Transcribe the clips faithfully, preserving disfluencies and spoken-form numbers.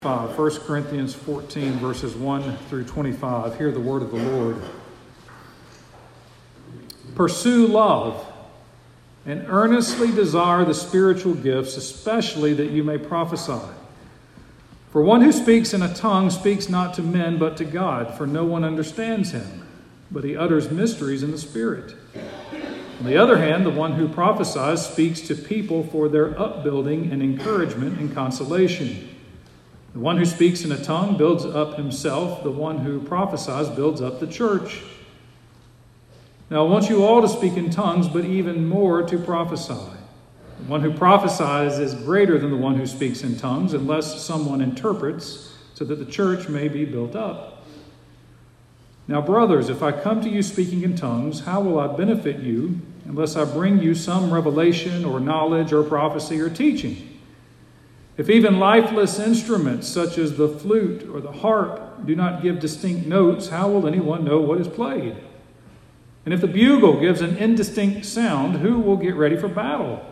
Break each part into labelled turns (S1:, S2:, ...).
S1: First Corinthians fourteen, verses one through twenty-five. Hear the word of the Lord. Pursue love and earnestly desire the spiritual gifts, especially that you may prophesy. For one who speaks in a tongue speaks not to men but to God, for no one understands him, but he utters mysteries in the Spirit. On the other hand, the one who prophesies speaks to people for their upbuilding and encouragement and consolation. The one who speaks in a tongue builds up himself. The one who prophesies builds up the church. Now I want you all to speak in tongues, but even more to prophesy. The one who prophesies is greater than the one who speaks in tongues, unless someone interprets, so that the church may be built up. Now, brothers, if I come to you speaking in tongues, how will I benefit you unless I bring you some revelation or knowledge or prophecy or teaching? If even lifeless instruments such as the flute or the harp do not give distinct notes, how will anyone know what is played? And if the bugle gives an indistinct sound, who will get ready for battle?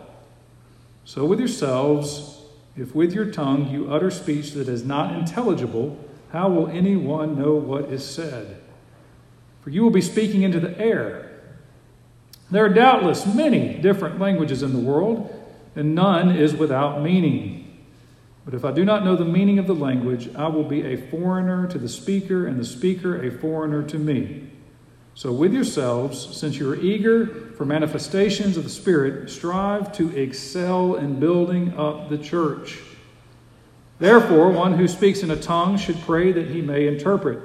S1: So with yourselves, if with your tongue you utter speech that is not intelligible, how will anyone know what is said? For you will be speaking into the air. There are doubtless many different languages in the world, and none is without meaning. But if I do not know the meaning of the language, I will be a foreigner to the speaker, and the speaker a foreigner to me. So with yourselves, since you are eager for manifestations of the Spirit, strive to excel in building up the church. Therefore, one who speaks in a tongue should pray that he may interpret.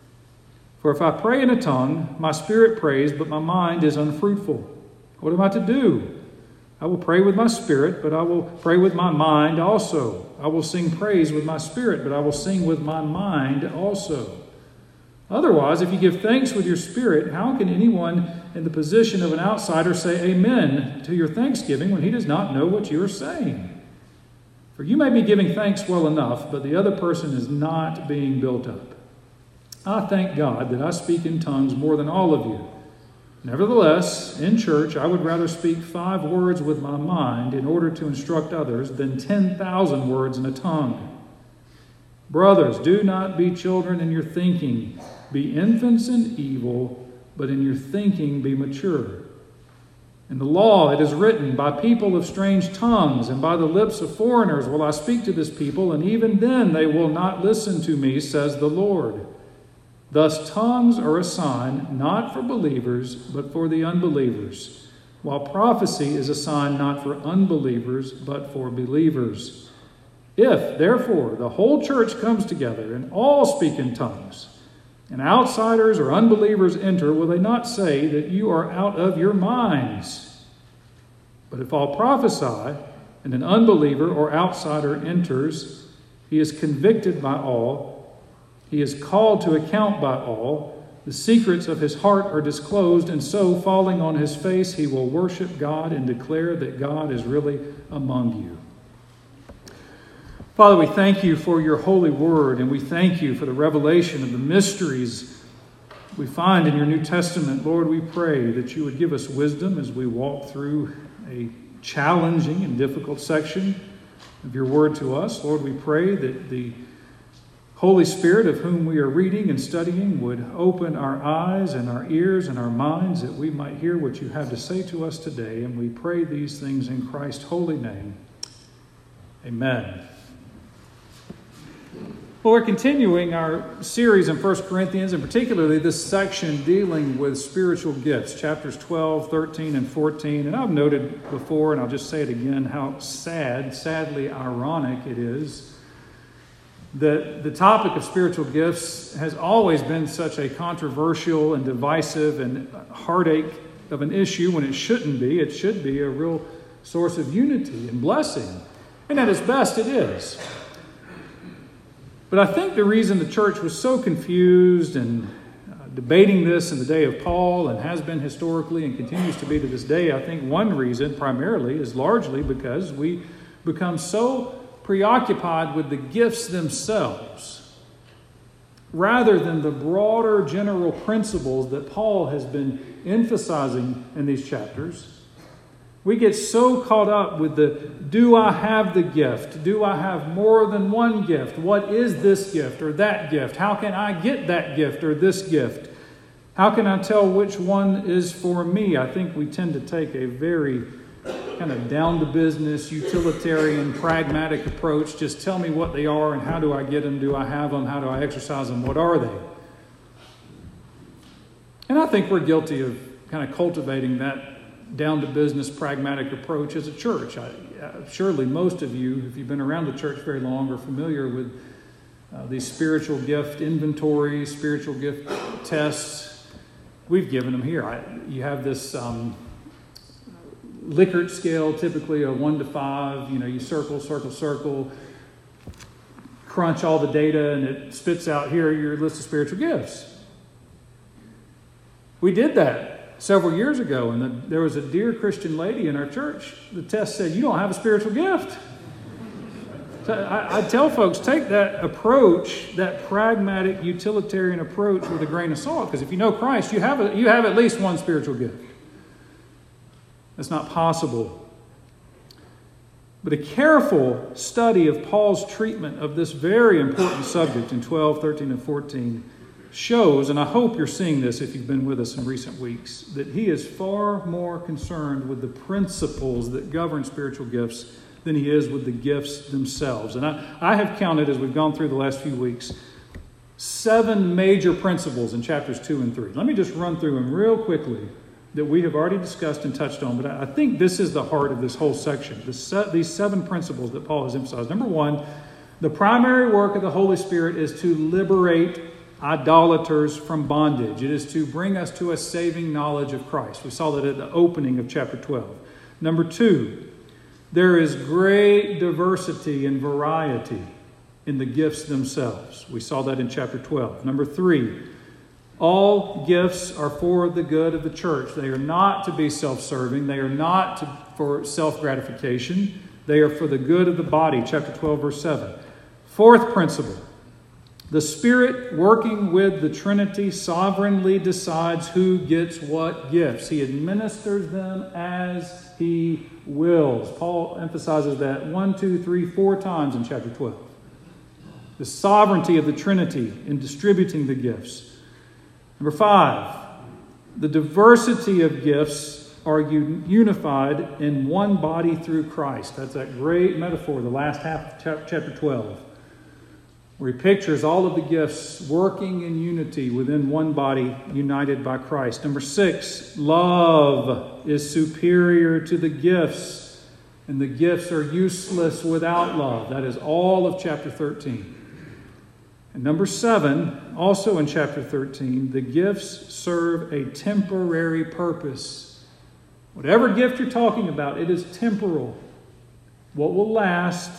S1: For if I pray in a tongue, my spirit prays, but my mind is unfruitful. What am I to do? I will pray with my spirit, but I will pray with my mind also. I will sing praise with my spirit, but I will sing with my mind also. Otherwise, if you give thanks with your spirit, how can anyone in the position of an outsider say amen to your thanksgiving when he does not know what you are saying? For you may be giving thanks well enough, but the other person is not being built up. I thank God that I speak in tongues more than all of you. Nevertheless, in church, I would rather speak five words with my mind in order to instruct others than ten thousand words in a tongue. Brothers, do not be children in your thinking. Be infants in evil, but in your thinking be mature. In the law it is written, by people of strange tongues and by the lips of foreigners will I speak to this people, and even then they will not listen to me, says the Lord. Thus tongues are a sign not for believers, but for the unbelievers, while prophecy is a sign not for unbelievers, but for believers. If, therefore, the whole church comes together and all speak in tongues, and outsiders or unbelievers enter, will they not say that you are out of your minds? But if all prophesy, and an unbeliever or outsider enters, he is convicted by all. He is called to account by all. The secrets of his heart are disclosed, and so, falling on his face, he will worship God and declare that God is really among you. Father, we thank you for your holy word, and we thank you for the revelation of the mysteries we find in your New Testament. Lord, we pray that you would give us wisdom as we walk through a challenging and difficult section of your word to us. Lord, we pray that the Holy Spirit, of whom we are reading and studying, would open our eyes and our ears and our minds that we might hear what you have to say to us today. And we pray these things in Christ's holy name. Amen. Well, we're continuing our series in First Corinthians, and particularly this section dealing with spiritual gifts, chapters twelve, thirteen, and fourteen. And I've noted before, and I'll just say it again, how sad, sadly ironic it is that the topic of spiritual gifts has always been such a controversial and divisive and heartache of an issue when it shouldn't be. It should be a real source of unity and blessing. And at its best, it is. But I think the reason the church was so confused and uh, debating this in the day of Paul, and has been historically and continues to be to this day, I think one reason primarily is largely because we become so preoccupied with the gifts themselves rather than the broader general principles that Paul has been emphasizing in these chapters. We get so caught up with the, do I have the gift? Do I have more than one gift? What is this gift or that gift? How can I get that gift or this gift? How can I tell which one is for me? I think we tend to take a very kind of down-to-business, utilitarian, pragmatic approach. Just tell me what they are and how do I get them? Do I have them? How do I exercise them? What are they? And I think we're guilty of kind of cultivating that down-to-business, pragmatic approach as a church. I, uh, surely most of you, if you've been around the church very long, are familiar with uh, these spiritual gift inventories, spiritual gift tests. We've given them here. I, you have this um, Likert scale, typically a one to five. You know, you circle, circle, circle, crunch all the data, and it spits out here your list of spiritual gifts. We did that several years ago, and the, there was a dear Christian lady in our church. The test said, you don't have a spiritual gift. So I, I tell folks, take that approach, that pragmatic, utilitarian approach with a grain of salt, because if you know Christ, you have, a, you have at least one spiritual gift. That's not possible. But a careful study of Paul's treatment of this very important subject in twelve, thirteen, and fourteen shows, and I hope you're seeing this if you've been with us in recent weeks, that he is far more concerned with the principles that govern spiritual gifts than he is with the gifts themselves. And I, I have counted, as we've gone through the last few weeks, seven major principles in chapters two and three. Let me just run through them real quickly that we have already discussed and touched on, but I think this is the heart of this whole section, the se- these seven principles that Paul has emphasized. Number one, the primary work of the Holy Spirit is to liberate idolaters from bondage. It is to bring us to a saving knowledge of Christ. We saw that at the opening of chapter twelve. Number two, there is great diversity and variety in the gifts themselves. We saw that in chapter twelve. Number three, all gifts are for the good of the church. They are not to be self-serving. They are not to, for self-gratification. They are for the good of the body. Chapter twelve, verse seven. Fourth principle, the Spirit working with the Trinity sovereignly decides who gets what gifts. He administers them as he wills. Paul emphasizes that one, two, three, four times in chapter twelve. The sovereignty of the Trinity in distributing the gifts. Number five, the diversity of gifts are unified in one body through Christ. That's that great metaphor, the last half of chapter twelve. Where he pictures all of the gifts working in unity within one body, united by Christ. Number six, love is superior to the gifts, and the gifts are useless without love. That is all of chapter thirteen. And number seven, also in chapter thirteen, the gifts serve a temporary purpose. Whatever gift you're talking about, it is temporal. What will last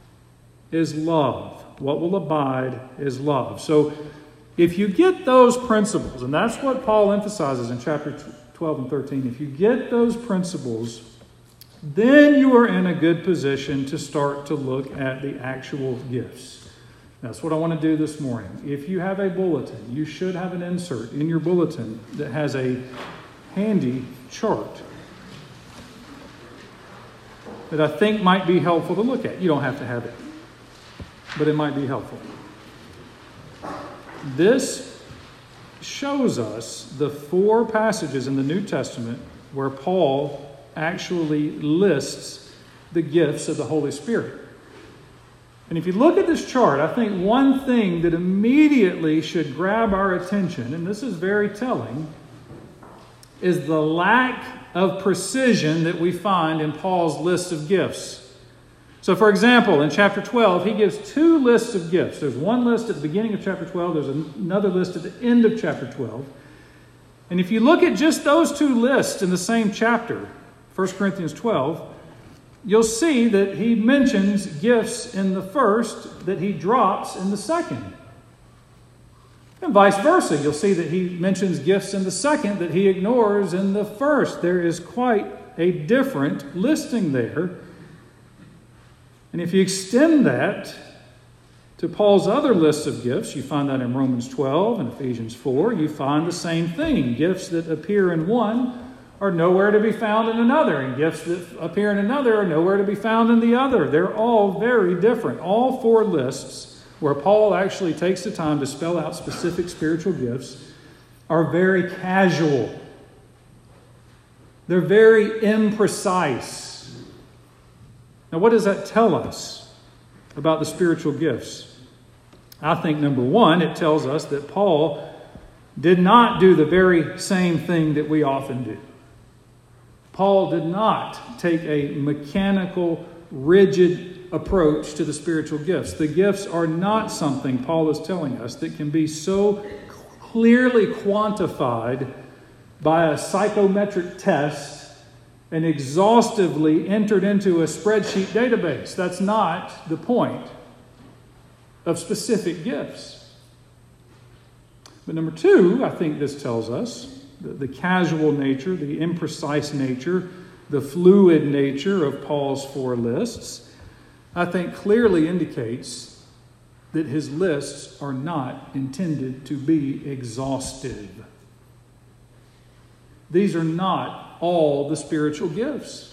S1: is love. What will abide is love. So if you get those principles, and that's what Paul emphasizes in chapter twelve and thirteen, if you get those principles, then you are in a good position to start to look at the actual gifts. That's what I want to do this morning. If you have a bulletin, you should have an insert in your bulletin that has a handy chart that I think might be helpful to look at. You don't have to have it, but it might be helpful. This shows us the four passages in the New Testament where Paul actually lists the gifts of the Holy Spirit. And if you look at this chart, I think one thing that immediately should grab our attention, and this is very telling, is the lack of precision that we find in Paul's list of gifts. So, for example, in chapter twelve, he gives two lists of gifts. There's one list at the beginning of chapter twelve. There's another list at the end of chapter twelve. And if you look at just those two lists in the same chapter, First Corinthians twelve, you'll see that he mentions gifts in the first that he drops in the second. And vice versa. You'll see that he mentions gifts in the second that he ignores in the first. There is quite a different listing there. And if you extend that to Paul's other lists of gifts, you find that in Romans twelve and Ephesians four, you find the same thing. Gifts that appear in one are nowhere to be found in another, and gifts that appear in another are nowhere to be found in the other. They're all very different. All four lists, where Paul actually takes the time to spell out specific spiritual gifts, are very casual. They're very imprecise. Now, what does that tell us about the spiritual gifts? I think, number one, it tells us that Paul did not do the very same thing that we often do. Paul did not take a mechanical, rigid approach to the spiritual gifts. The gifts are not something, Paul is telling us, that can be so clearly quantified by a psychometric test and exhaustively entered into a spreadsheet database. That's not the point of specific gifts. But number two, I think this tells us the, the casual nature, the imprecise nature, the fluid nature of Paul's four lists, I think clearly indicates that his lists are not intended to be exhaustive. These are not all the spiritual gifts.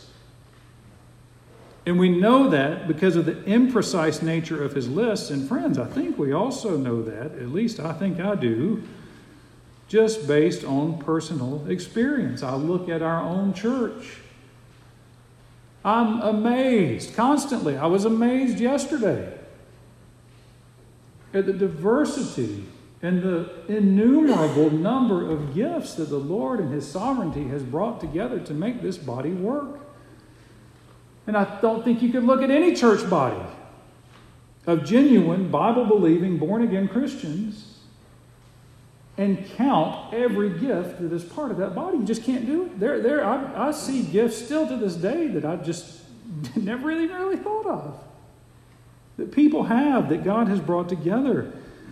S1: And we know that because of the imprecise nature of his lists. And friends, I think we also know that, at least I think I do, just based on personal experience. I look at our own church. I'm amazed constantly. I was amazed yesterday at the diversity and the innumerable number of gifts that the Lord in His sovereignty has brought together to make this body work. And I don't think you could look at any church body of genuine, Bible-believing, born-again Christians and count every gift that is part of that body. You just can't do it. There, there, I, I see gifts still to this day that I just never really, really thought of. That people have, that God has brought together.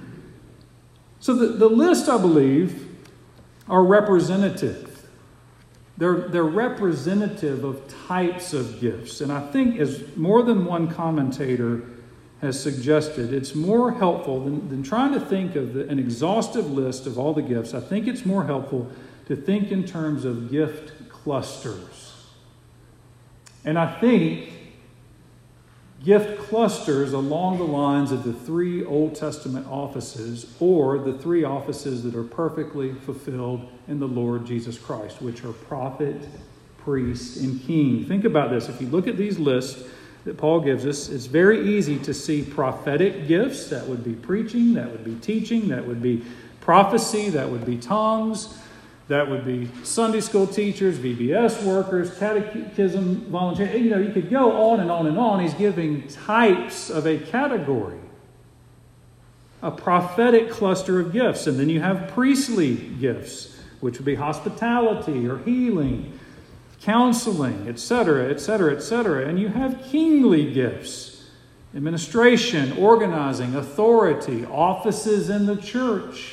S1: So the, the list, I believe, are representative. They're, they're representative of types of gifts. And I think, as more than one commentator has suggested, it's more helpful than, than trying to think of the, an exhaustive list of all the gifts. I think it's more helpful to think in terms of gift clusters. And I think gift clusters along the lines of the three Old Testament offices, or the three offices that are perfectly fulfilled in the Lord Jesus Christ, which are prophet, priest, and king. Think about this. If you look at these lists that Paul gives us, it's very easy to see prophetic gifts. That would be preaching, that would be teaching, that would be prophecy, that would be tongues, that would be Sunday school teachers, V B S workers, catechism volunteers. You know, you could go on and on and on. He's giving types of a category, a prophetic cluster of gifts. And then you have priestly gifts, which would be hospitality or healing, counseling, et cetera, et cetera, et cetera. And you have kingly gifts, administration, organizing, authority, offices in the church,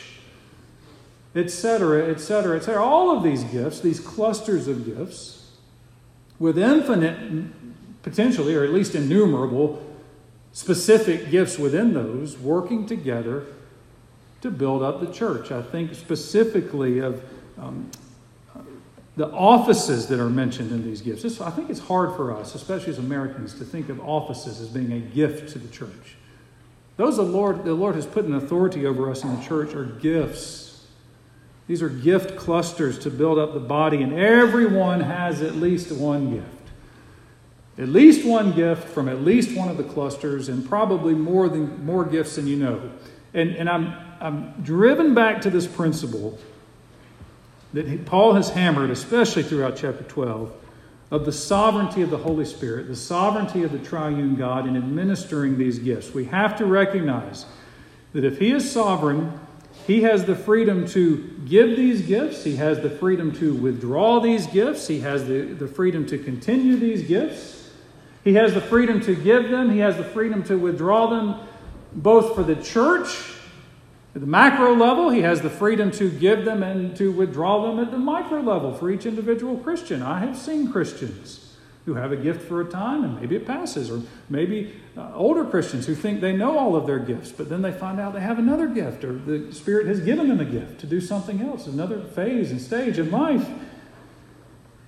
S1: et cetera, et cetera, et cetera. All of these gifts, these clusters of gifts, with infinite, potentially, or at least innumerable, specific gifts within those, working together to build up the church. I think specifically of um, the offices that are mentioned in these gifts. This, I think it's hard for us, especially as Americans, to think of offices as being a gift to the church. Those the Lord, the Lord has put an authority over us in the church are gifts. These are gift clusters to build up the body, and everyone has at least one gift. At least one gift from at least one of the clusters, and probably more than more gifts than you know. And, and I'm, I'm driven back to this principle that he, Paul has hammered, especially throughout chapter twelve, of the sovereignty of the Holy Spirit, the sovereignty of the triune God in administering these gifts. We have to recognize that if He is sovereign, He has the freedom to give these gifts. He has the freedom to withdraw these gifts. He has the, the freedom to continue these gifts. He has the freedom to give them. He has the freedom to withdraw them, both for the church at the macro level. He has the freedom to give them and to withdraw them at the micro level for each individual Christian. I have seen Christians who have a gift for a time and maybe it passes, or maybe uh, older Christians who think they know all of their gifts, but then they find out they have another gift, or the Spirit has given them a gift to do something else, another phase and stage in life.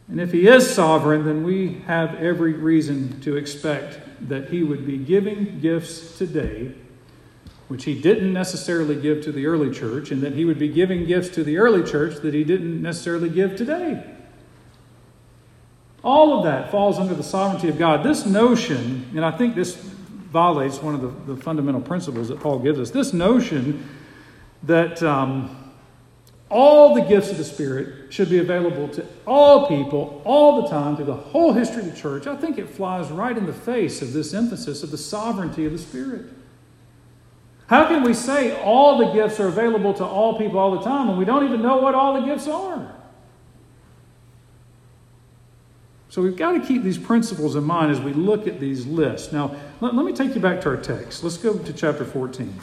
S1: And if he is sovereign, then we have every reason to expect that he would be giving gifts today, which he didn't necessarily give to the early church, and that he would be giving gifts to the early church that he didn't necessarily give today. All of that falls under the sovereignty of God. This notion, and I think this violates one of the, the fundamental principles that Paul gives us, this notion that um, all the gifts of the Spirit should be available to all people all the time through the whole history of the church, I think it flies right in the face of this emphasis of the sovereignty of the Spirit. How can we say all the gifts are available to all people all the time when we don't even know what all the gifts are? So we've got to keep these principles in mind as we look at these lists. Now, let, let me take you back to our text. Let's go to chapter fourteen.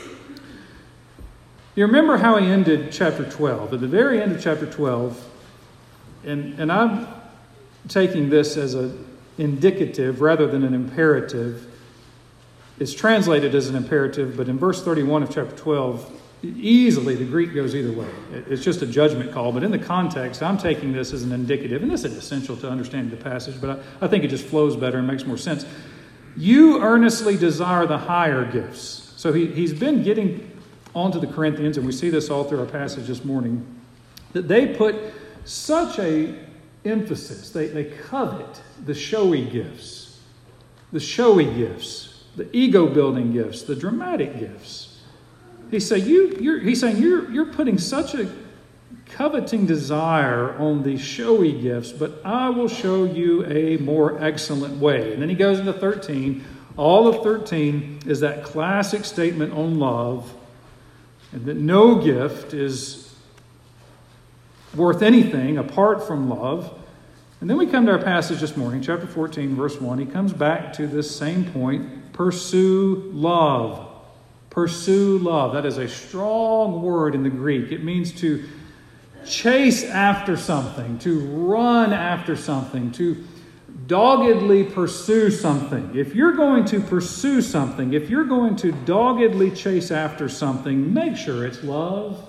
S1: You remember how he ended chapter twelve. At the very end of chapter twelve, and, and I'm taking this as an indicative rather than an imperative. It's translated as an imperative, but in verse thirty-one of chapter twelve, easily the Greek goes either way. It's just a judgment call, but in the context, I'm taking this as an indicative, and this is essential to understanding the passage, but I, I think it just flows better and makes more sense. You earnestly desire the higher gifts. So he, he's been getting onto the Corinthians, and we see this all through our passage this morning, that they put such a emphasis, they, they covet the showy gifts, the showy gifts, the ego-building gifts, the dramatic gifts. He's saying, you, you're, he's saying you're, you're putting such a coveting desire on the showy gifts, but I will show you a more excellent way. And then he goes into thirteen. All of thirteen is that classic statement on love, and that no gift is worth anything apart from love. And then we come to our passage this morning, chapter fourteen, verse one. He comes back to this same point. Pursue love. Pursue love. That is a strong word in the Greek. It means to chase after something, to run after something, to doggedly pursue something. If you're going to pursue something, if you're going to doggedly chase after something, make sure it's love.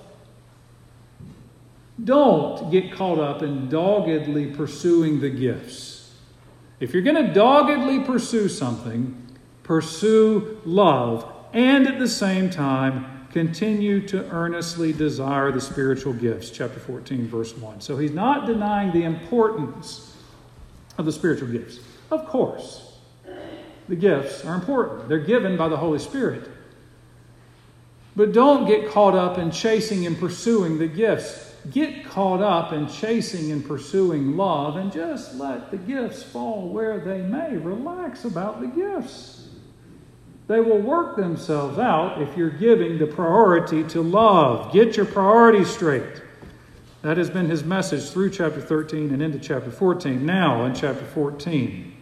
S1: Don't get caught up in doggedly pursuing the gifts. If you're going to doggedly pursue something, pursue love, and at the same time, continue to earnestly desire the spiritual gifts. Chapter fourteen, verse one. So he's not denying the importance of the spiritual gifts. Of course, the gifts are important. They're given by the Holy Spirit. But don't get caught up in chasing and pursuing the gifts. Get caught up in chasing and pursuing love, and just let the gifts fall where they may. Relax about the gifts. They will work themselves out if you're giving the priority to love. Get your priorities straight. That has been his message through chapter thirteen and into chapter fourteen. Now, in chapter fourteen,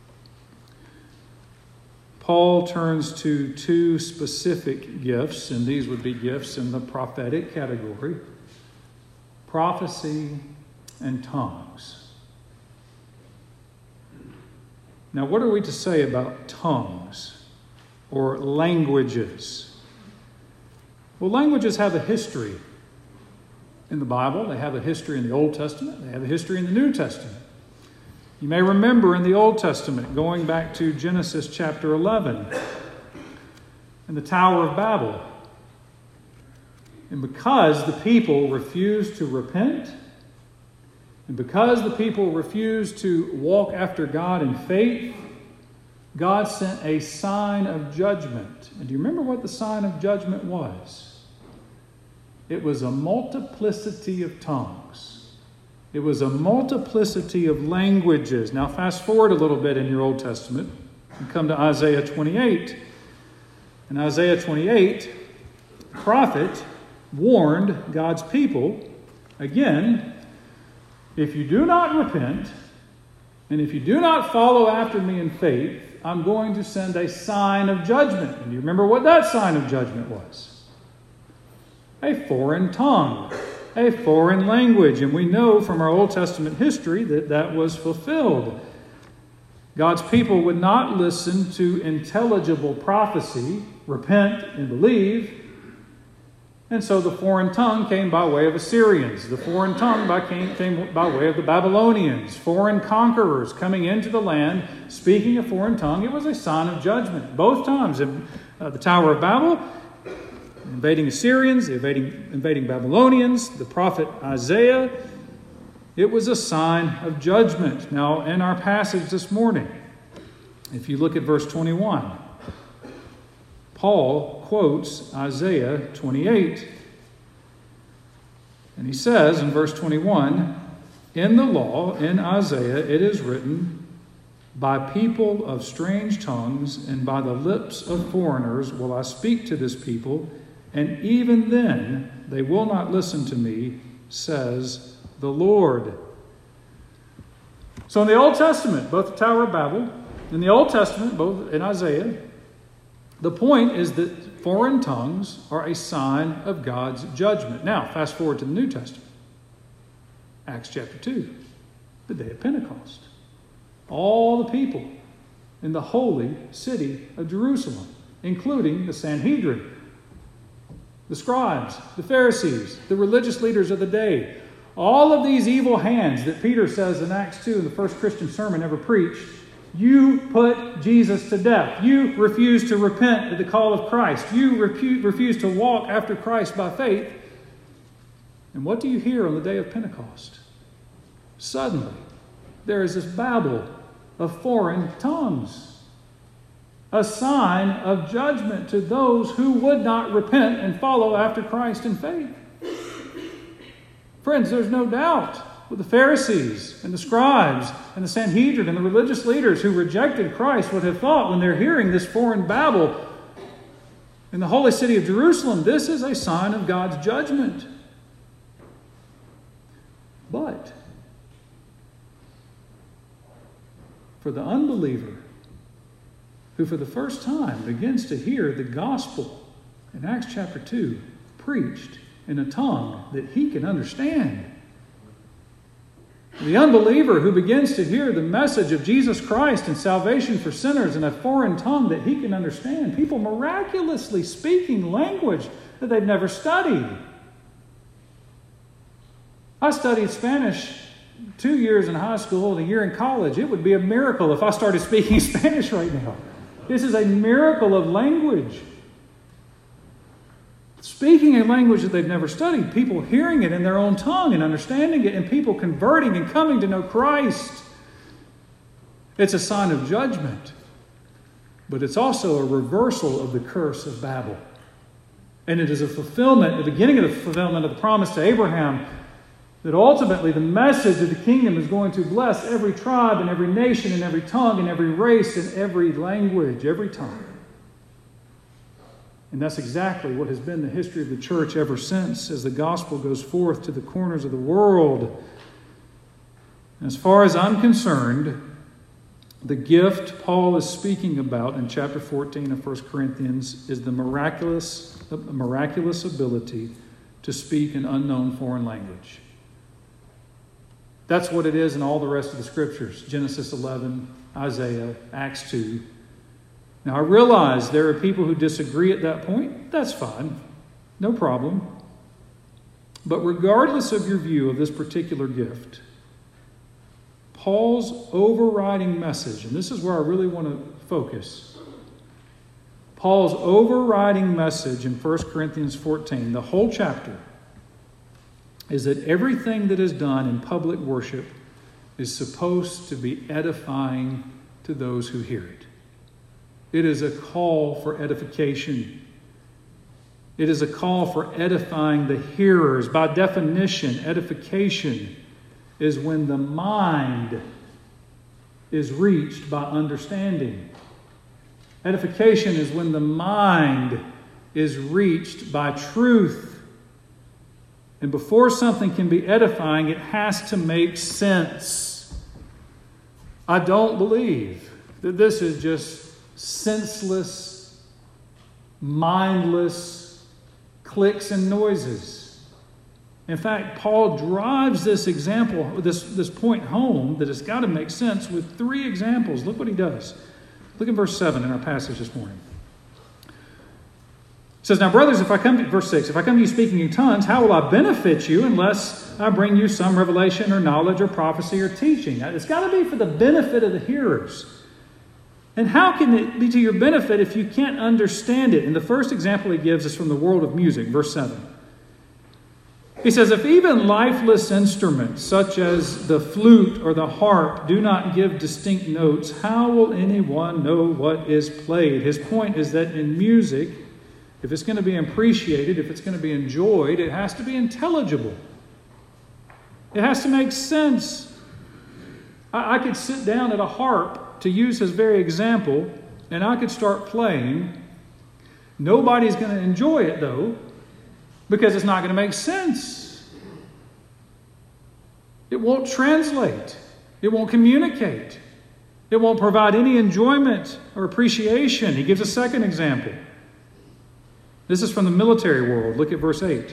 S1: Paul turns to two specific gifts, and these would be gifts in the prophetic category: prophecy and tongues. Now, what are we to say about tongues? Or languages? Well, languages have a history in the Bible. They have a history in the Old Testament. They have a history in the New Testament. You may remember in the Old Testament, going back to Genesis chapter eleven, and the Tower of Babel. And because the people refused to repent, and because the people refused to walk after God in faith, God sent a sign of judgment. And do you remember what the sign of judgment was? It was a multiplicity of tongues. It was a multiplicity of languages. Now fast forward a little bit in your Old Testament and come to Isaiah twenty-eight. In Isaiah twenty-eight, the prophet warned God's people, again, if you do not repent, and if you do not follow after me in faith, I'm going to send a sign of judgment. And you remember what that sign of judgment was? A foreign tongue, a foreign language. And we know from our Old Testament history that that was fulfilled. God's people would not listen to intelligible prophecy, repent and believe, And so the foreign tongue came by way of Assyrians. The foreign tongue by came, came by way of the Babylonians. Foreign conquerors coming into the land, speaking a foreign tongue. It was a sign of judgment. Both times, in uh, the Tower of Babel, invading Assyrians, invading, invading Babylonians, the prophet Isaiah, it was a sign of judgment. Now, in our passage this morning, if you look at verse twenty-one, Paul quotes Isaiah twenty-eight. And he says in verse twenty-one, "In the law, in Isaiah, it is written, by people of strange tongues and by the lips of foreigners will I speak to this people, and even then they will not listen to me, says the Lord." So in the Old Testament, both the Tower of Babel, in the Old Testament, both in Isaiah, the point is that foreign tongues are a sign of God's judgment. Now, fast forward to the New Testament. Acts chapter two, the day of Pentecost. All the people in the holy city of Jerusalem, including the Sanhedrin, the scribes, the Pharisees, the religious leaders of the day. All of these evil hands that Peter says in Acts two, in the first Christian sermon ever preached, you put Jesus to death. You refuse to repent at the call of Christ. You repu- refuse to walk after Christ by faith. And what do you hear on the day of Pentecost? Suddenly, there is this babble of foreign tongues, a sign of judgment to those who would not repent and follow after Christ in faith. Friends, there's no doubt with the Pharisees and the scribes and the Sanhedrin and the religious leaders who rejected Christ would have thought when they're hearing this foreign babble in the holy city of Jerusalem, this is a sign of God's judgment. But for the unbeliever who for the first time begins to hear the gospel in Acts chapter two preached in a tongue that he can understand, the unbeliever who begins to hear the message of Jesus Christ and salvation for sinners in a foreign tongue that he can understand, people miraculously speaking language that they've never studied. I studied Spanish two years in high school and a year in college. It would be a miracle if I started speaking Spanish right now. This is a miracle of language. Speaking a language that they've never studied, people hearing it in their own tongue and understanding it, and people converting and coming to know Christ. It's a sign of judgment, but it's also a reversal of the curse of Babel. And it is a fulfillment, the beginning of the fulfillment of the promise to Abraham, that ultimately the message of the kingdom is going to bless every tribe and every nation and every tongue and every race and every language, every tongue. And that's exactly what has been the history of the church ever since, as the gospel goes forth to the corners of the world. As far as I'm concerned, the gift Paul is speaking about in chapter fourteen of First Corinthians is the miraculous, miraculous ability to speak an unknown foreign language. That's what it is in all the rest of the scriptures. Genesis eleven, Isaiah, Acts two. Now, I realize there are people who disagree at that point. That's fine. No problem. But regardless of your view of this particular gift, Paul's overriding message, and this is where I really want to focus, Paul's overriding message in First Corinthians fourteen, the whole chapter, is that everything that is done in public worship is supposed to be edifying to those who hear it. It is a call for edification. It is a call for edifying the hearers. By definition, edification is when the mind is reached by understanding. Edification is when the mind is reached by truth. And before something can be edifying, it has to make sense. I don't believe that this is just senseless, mindless clicks and noises. In fact, Paul drives this example, this, this point home that it's got to make sense with three examples. Look what he does. Look at verse seven in our passage this morning. It says, now, brothers, if I come to, verse six, if I come to you speaking in tongues, how will I benefit you unless I bring you some revelation or knowledge or prophecy or teaching? Now, it's got to be for the benefit of the hearers. And how can it be to your benefit if you can't understand it? And the first example he gives is from the world of music, verse seven. He says, if even lifeless instruments such as the flute or the harp do not give distinct notes, how will anyone know what is played? His point is that in music, if it's going to be appreciated, if it's going to be enjoyed, it has to be intelligible. It has to make sense. I, I could sit down at a harp, to use his very example, and I could start playing. Nobody's going to enjoy it, though, because it's not going to make sense. It won't translate. It won't communicate. It won't provide any enjoyment or appreciation. He gives a second example. This is from the military world. Look at verse eight.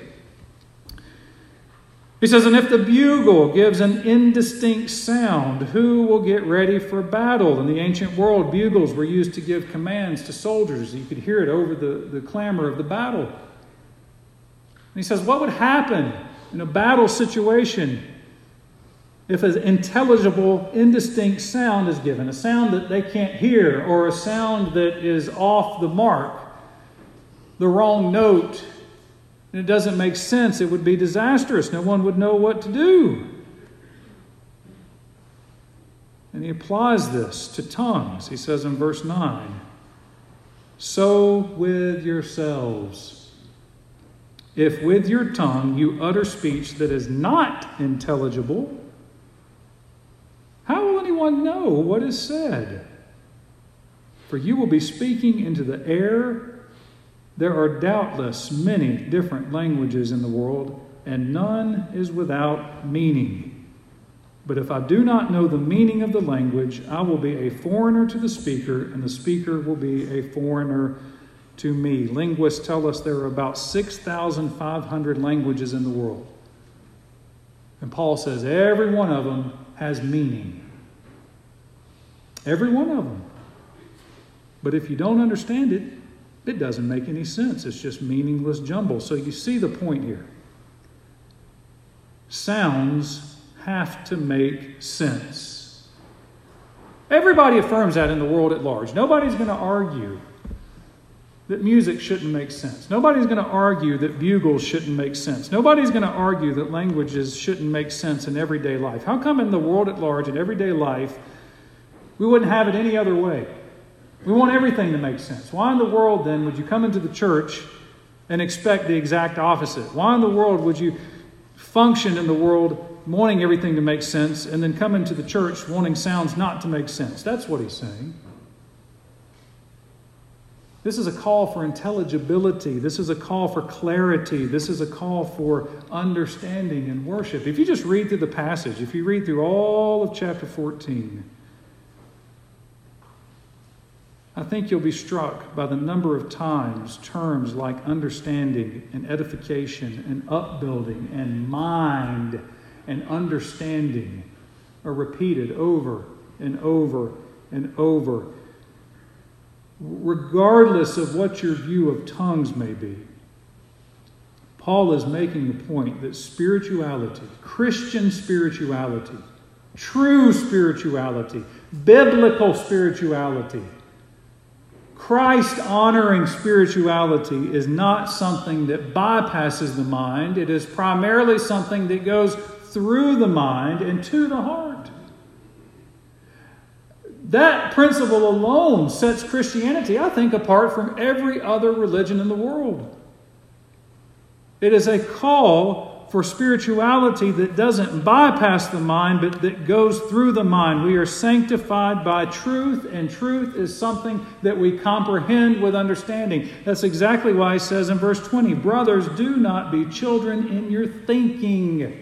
S1: He says, and if the bugle gives an indistinct sound, who will get ready for battle? In the ancient world, bugles were used to give commands to soldiers. You could hear it over the, the clamor of the battle. And he says, what would happen in a battle situation if an intelligible, indistinct sound is given, a sound that they can't hear, or a sound that is off the mark, the wrong note, and it doesn't make sense? It would be disastrous. No one would know what to do. And he applies this to tongues. He says in verse nine, so with yourselves, if with your tongue you utter speech that is not intelligible, how will anyone know what is said? For you will be speaking into the air. There are doubtless many different languages in the world, and none is without meaning. But if I do not know the meaning of the language, I will be a foreigner to the speaker, and the speaker will be a foreigner to me. Linguists tell us there are about six thousand five hundred languages in the world. And Paul says every one of them has meaning. Every one of them. But if you don't understand it, it doesn't make any sense. It's just meaningless jumble. So you see the point here. Sounds have to make sense. Everybody affirms that in the world at large. Nobody's going to argue that music shouldn't make sense. Nobody's going to argue that bugles shouldn't make sense. Nobody's going to argue that languages shouldn't make sense in everyday life. How come in the world at large, in everyday life, we wouldn't have it any other way? We want everything to make sense. Why in the world, then, would you come into the church and expect the exact opposite? Why in the world would you function in the world wanting everything to make sense and then come into the church wanting sounds not to make sense? That's what he's saying. This is a call for intelligibility. This is a call for clarity. This is a call for understanding and worship. If you just read through the passage, if you read through all of chapter fourteen, I think you'll be struck by the number of times terms like understanding and edification and upbuilding and mind and understanding are repeated over and over and over. Regardless of what your view of tongues may be, Paul is making the point that spirituality, Christian spirituality, true spirituality, biblical spirituality, Christ-honoring spirituality is not something that bypasses the mind. It is primarily something that goes through the mind and to the heart. That principle alone sets Christianity, I think, apart from every other religion in the world. It is a call for spirituality that doesn't bypass the mind, but that goes through the mind. We are sanctified by truth, and truth is something that we comprehend with understanding. That's exactly why he says in verse twenty, brothers, do not be children in your thinking.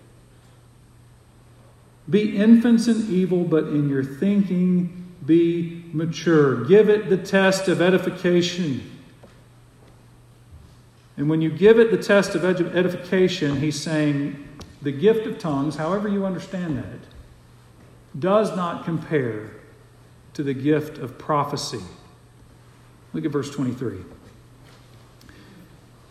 S1: Be infants in evil, but in your thinking be mature. Give it the test of edification. And when you give it the test of edification, he's saying the gift of tongues, however you understand that, does not compare to the gift of prophecy. Look at verse twenty-three.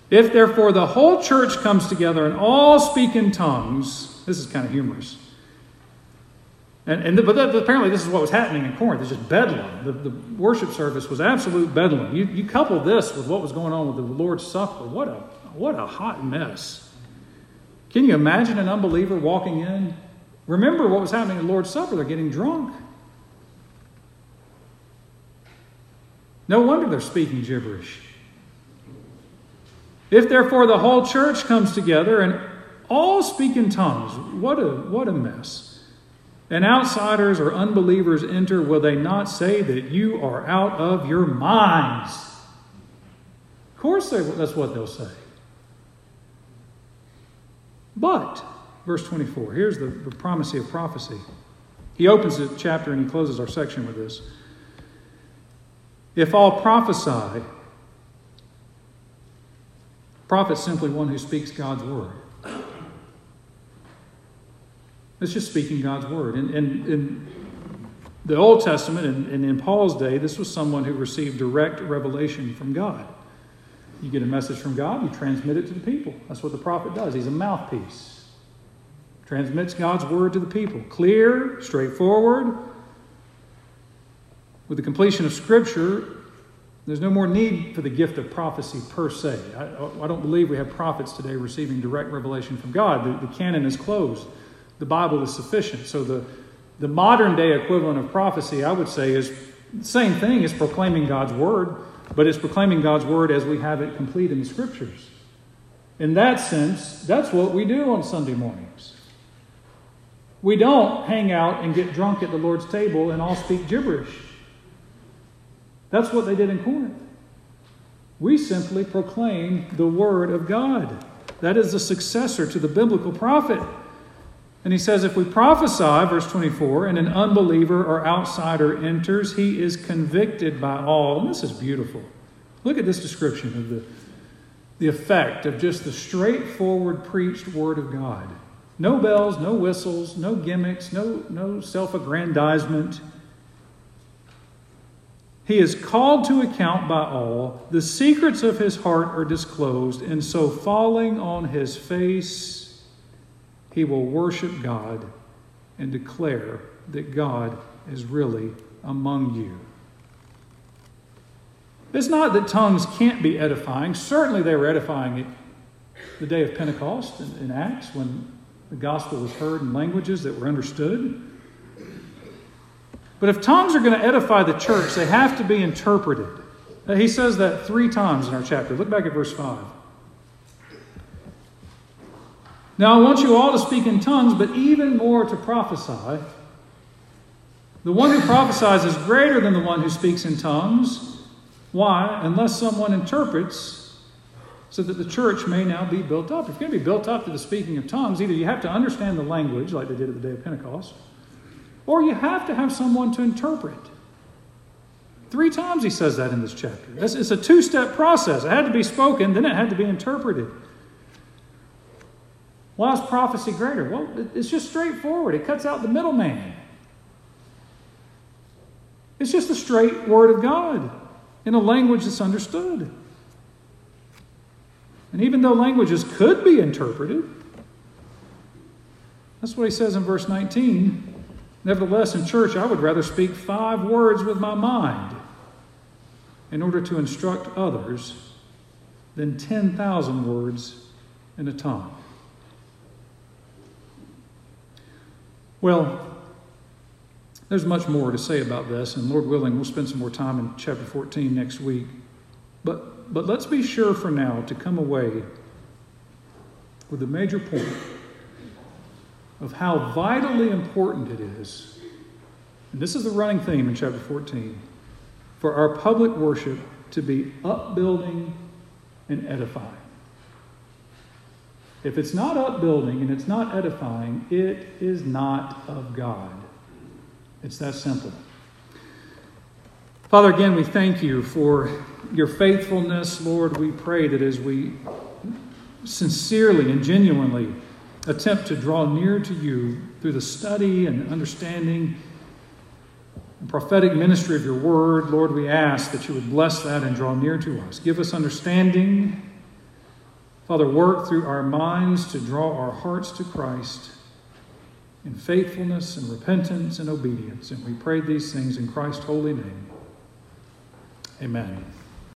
S1: If therefore the whole church comes together and all speak in tongues, this is kind of humorous. And, and the, but that, apparently this is what was happening in Corinth. It's just bedlam. The, the worship service was absolute bedlam. You, you couple this with what was going on with the Lord's Supper. What a, what a hot mess. Can you imagine an unbeliever walking in? Remember what was happening at the Lord's Supper. They're getting drunk. No wonder they're speaking gibberish. If therefore the whole church comes together and all speak in tongues, what a, what a mess. And outsiders or unbelievers enter, will they not say that you are out of your minds? Of course they, that's what they'll say. But, verse twenty-four, here's the, the promise of prophecy. He opens the chapter and he closes our section with this. If all prophesy, prophet's simply one who speaks God's word. It's just speaking God's word. And in, in the Old Testament and, and in Paul's day, this was someone who received direct revelation from God. You get a message from God, you transmit it to the people. That's what the prophet does. He's a mouthpiece. Transmits God's word to the people. Clear, straightforward. With the completion of Scripture, there's no more need for the gift of prophecy per se. I, I don't believe we have prophets today receiving direct revelation from God. The, the canon is closed. The Bible is sufficient. So the, the modern day equivalent of prophecy, I would say, is the same thing as proclaiming God's word, but it's proclaiming God's word as we have it complete in the Scriptures. In that sense, that's what we do on Sunday mornings. We don't hang out and get drunk at the Lord's table and all speak gibberish. That's what they did in Corinth. We simply proclaim the word of God. That is the successor to the biblical prophet. And he says, if we prophesy, verse twenty-four, and an unbeliever or outsider enters, he is convicted by all. And this is beautiful. Look at this description of the, the effect of just the straightforward preached word of God. No bells, no whistles, no gimmicks, no, no self-aggrandizement. He is called to account by all. The secrets of his heart are disclosed, and so falling on his face, he will worship God and declare that God is really among you. It's not that tongues can't be edifying. Certainly they were edifying at the day of Pentecost in, in Acts when the gospel was heard in languages that were understood. But if tongues are going to edify the church, they have to be interpreted. He says that three times in our chapter. Look back at verse five. Now I want you all to speak in tongues, but even more to prophesy. The one who prophesies is greater than the one who speaks in tongues. Why? Unless someone interprets, so that the church may now be built up. If you're going to be built up to the speaking of tongues, either you have to understand the language, like they did at the day of Pentecost, or you have to have someone to interpret. Three times he says that in this chapter. It's a two-step process. It had to be spoken, then it had to be interpreted. Why is prophecy greater? Well, it's just straightforward. It cuts out the middleman. It's just the straight word of God in a language that's understood. And even though languages could be interpreted, that's what he says in verse nineteen. Nevertheless, in church, I would rather speak five words with my mind in order to instruct others than ten thousand words in a tongue. Well, there's much more to say about this, and Lord willing, we'll spend some more time in chapter fourteen next week. But, but let's be sure for now to come away with a major point of how vitally important it is, and this is the running theme in chapter fourteen, for our public worship to be upbuilding and edifying. If it's not upbuilding and it's not edifying, it is not of God. It's that simple. Father, again, we thank you for your faithfulness. Lord, we pray that as we sincerely and genuinely attempt to draw near to you through the study and understanding and prophetic ministry of your word, Lord, we ask that you would bless that and draw near to us. Give us understanding. Father, work through our minds to draw our hearts to Christ in faithfulness and repentance and obedience. And we pray these things in Christ's holy name. Amen.